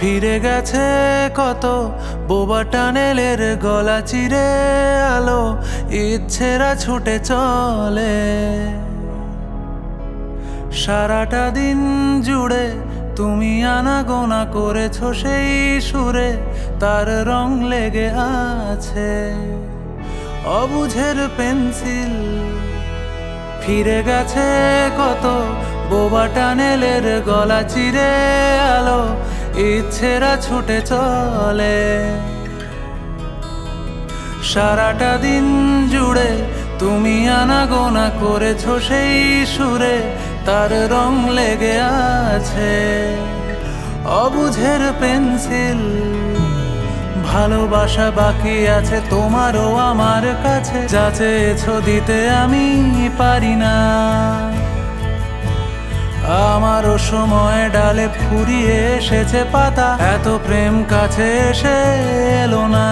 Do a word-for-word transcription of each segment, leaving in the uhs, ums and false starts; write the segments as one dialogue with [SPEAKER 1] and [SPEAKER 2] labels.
[SPEAKER 1] ফিরে গেছে কত বোবা টানেলের গলা চিরে আলো ইচ্ছেরা ছুটে চলে। সারাটা দিন জুড়ে তুমি আনাগোনা করেছো সেই সুরে, তার রং লেগে আছে অবুঝের পেন্সিল। ফিরে গেছে কত বোবা টানেলের গলা চিরে আলো ইচ্ছেরা ছুটে চলে। সারাটা দিন জুড়ে তুমি আনাগোনা করেছো সেই সুরে, তার রং লেগে আছে অবুঝের পেন্সিল। ভালোবাসা বাকি আছে তোমারও আমার কাছে, যা চেয়েছো দিতে আমি পারি না। আমারও সময় ডালে ফুরিয়ে এসেছে পাতা, এত প্রেম কাছে এসে এলো না।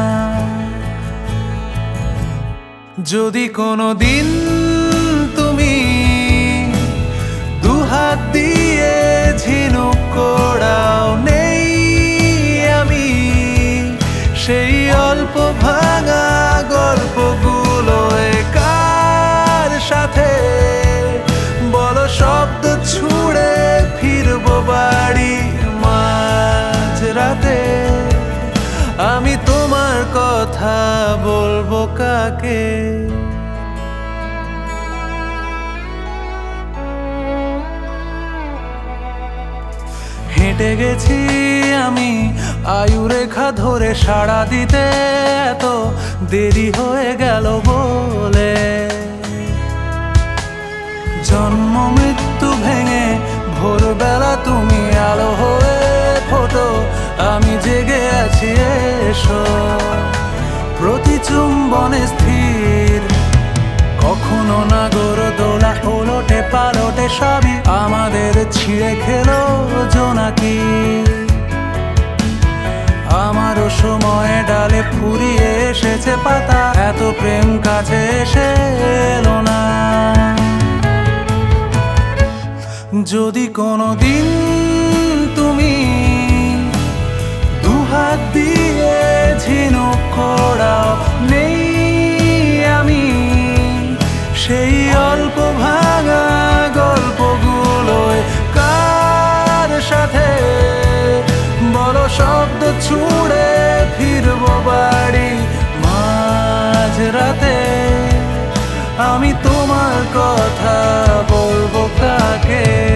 [SPEAKER 1] যদি কোনো দিন তুমি দুহাত দিয়ে ঝিনুক কোড়াও, নেই আমি সেই অল্প ভাঙা গল্পগুলো কার সাথে বলো শব্দ ছুড়ে ফিরবো বাড়ি মাঝ রাতে। আমি তোমার কথা বলবো কাকে? হেঁটে গেছি আমি আয়ুরেখা ধরে, সাড়া দিতে এত দেরি হয়ে গেল বলে। জন্ম মৃত্যু ভেঙে ভোরবেলা তুমি আলো হয়ে ফোটো, আমি জেগে আছি এসো। প্রতি চুম্বনে স্থির, কখনো নাগর দোলা ওলটে পালটে সবই আমাদের ছিঁড়ে খেলো জোনাকি। আমারও সময় ডালে ফুরিয়ে এসেছে পাতা, এত প্রেম কাছে এসে এলো না। যদি কোনো দিন তুমি দুহাত দিয়ে ঝিনুক কোড়াও, নেই আমি সেই অল্প ভাঙা গল্পগুলো কার সাথে বলো শব্দ ছুড়ে ফিরবো বাড়ি মাঝ রাতে। আমি তোমার কথা বলবো কাকে?